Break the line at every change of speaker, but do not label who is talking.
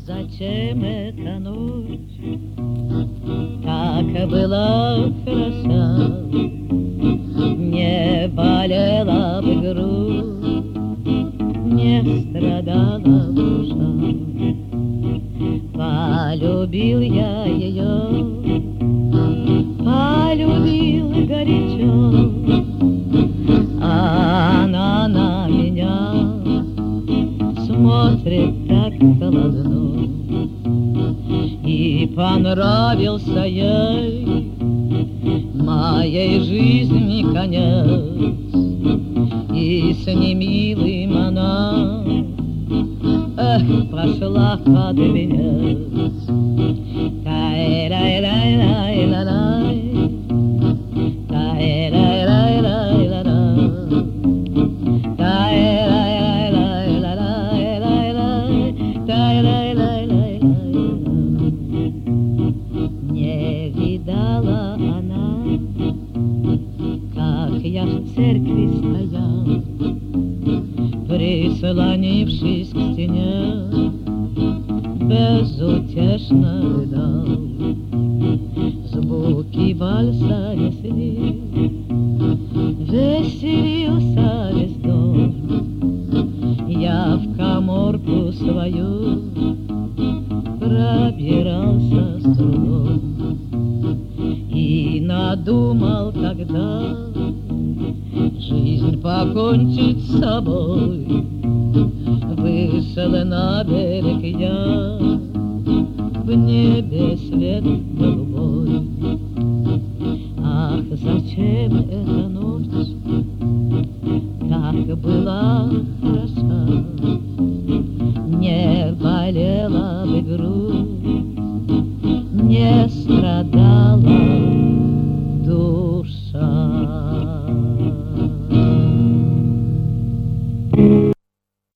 зачем эта ночь так была хороша? Не болела бы грудь, не страдала душа. Полюбил я ее, полюбил горячо, а она на меня смотрит так холодно. И понравился ей моей жизни конец, и с немилым она, эх, пошла под венец. Тай-рай-рай-рай-рай-рай, тай-рай-рай-рай-рай-рай, тай-рай-рай-рай-рай-рай, тай-рай-рай-рай-рай. Не видала она, как я в церкви стоял, прислонившись к стене, безутешно рыдал. Звуки вальса несли, веселился весь дом. Я в каморку свою пробирался с трудом и надумал тогда жизнь покончить с собой. Вышел на берег я, в небе свет голубой. Ах, зачем эта ночь так была